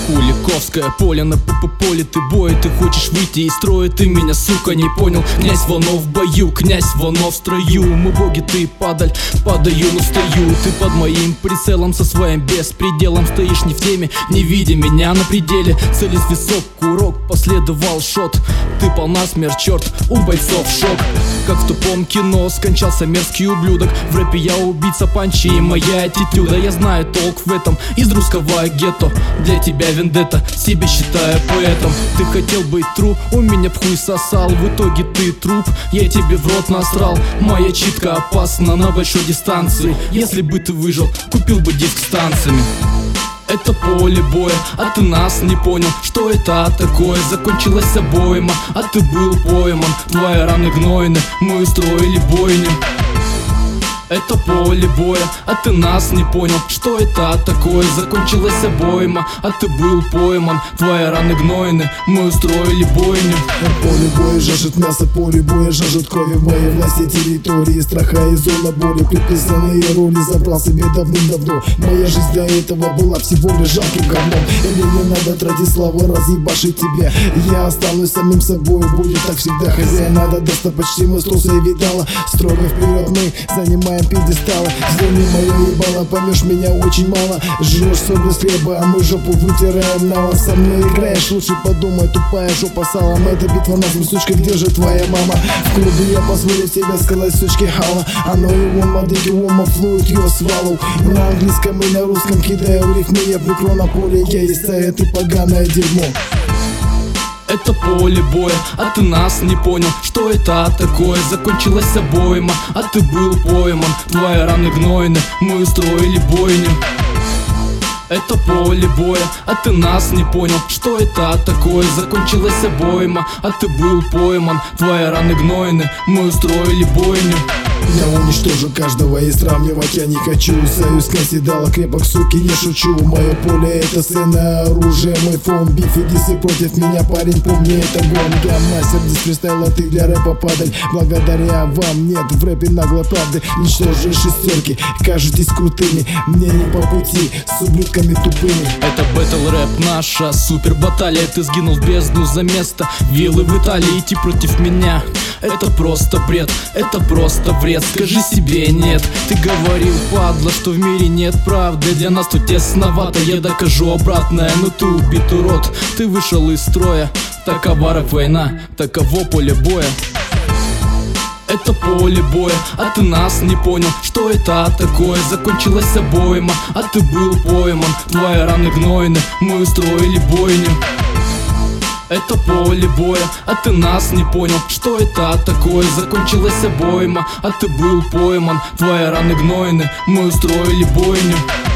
Куликовское поле, на поле ты бой. Ты хочешь выйти из строя, ты меня, сука, не понял. Князь Вано в бою, князь Вано в строю. Мы боги, ты падаль, падаю, но стою. Ты под моим прицелом со своим беспределом. Стоишь не в теме, не видя меня на пределе. Целись висок, курок, последовал шот. Ты пал насмерть, черт, у бойцов шок. Как в тупом кино скончался мерзкий ублюдок. В рэпе я убийца, панчи и моя аттитюда. Я знаю толк в этом, из русского гетто. Для тебя вендетта, себя считаю поэтом. Ты хотел быть тру, у меня в хуй сосал. В итоге ты труп, я тебе в рот насрал. Моя читка опасна на большой дистанции. Если бы ты выжил, купил бы диск с танцами. Это поле боя, а ты нас не понял. Что это такое? Закончилась обойма, а ты был пойман. Твои раны гнойны, мы устроили бойню. Это поле боя, а ты нас не понял. Что это такое? Закончилась обойма, а ты был пойман. Твои раны гнойны, мы устроили бойню. Поле боя жаждет мяса, поле боя жаждет крови. В моей власти территории страха и зона боли. Предписанные роли забрал себе давным-давно. Моя жизнь для этого была всего лишь жалким говном. Или не надо тратить славу, разъебашить тебе. Я останусь самим собой, будет так всегда. Хозяин надо достать почти мы струса и видала. Строго вперед мы занимаем пьедесталы. Звони мое ебало, поймешь меня очень мало. Жрешь соль без хлеба, а мы жопу вытираем нало. Со мной играешь, лучше подумай, тупая жопа салом. Это битва на зим, сучка, где же твоя мама? В клубе я позволю тебе сказать, сучки, хала. Оно и он, мадыки, ума, флует, ее свалу. На английском и на русском кидаю рифмы. Я прикрою на поле, я и стая, ты поганое дерьмо. Это поле боя, а ты нас не понял. Что это такое? Закончилась обойма, а ты был пойман. Твои раны гнойны, мы устроили бойню. Это поле боя, а ты нас не понял. Что это такое? Закончилась обойма, а ты был пойман. Твои раны гнойны, мы устроили бойню. Я уничтожу каждого и сравнивать я не хочу. Союз наседала крепок, суки, не шучу. Мое поле это сцена, оружие, мой фон. Биф и дисы против меня, парень, помни, это гон. Я мастер дисфристайла, ты для рэпа падаль. Благодаря вам нет в рэпе наглой правды. Ничтожие шестерки, кажетесь крутыми. Мне не по пути с ублюдками тупыми. Это бэтл рэп, наша супер баталия. Ты сгинул в бездну за место виллы в Италии. Идти против меня это просто бред, это просто вред. Скажи себе нет. Ты говорил, падла, что в мире нет правды. Для нас тут тесновато, я докажу обратное. Но ты убит, урод, ты вышел из строя. Такова рэп война, таково поле боя. Это поле боя, а ты нас не понял. Что это такое? Закончилась обойма, а ты был пойман. Твои раны гнойны, мы устроили бойню. Это поле боя, а ты нас не понял. Что это такое? Закончилась обойма, а ты был пойман. Твои раны гнойны, мы устроили бойню.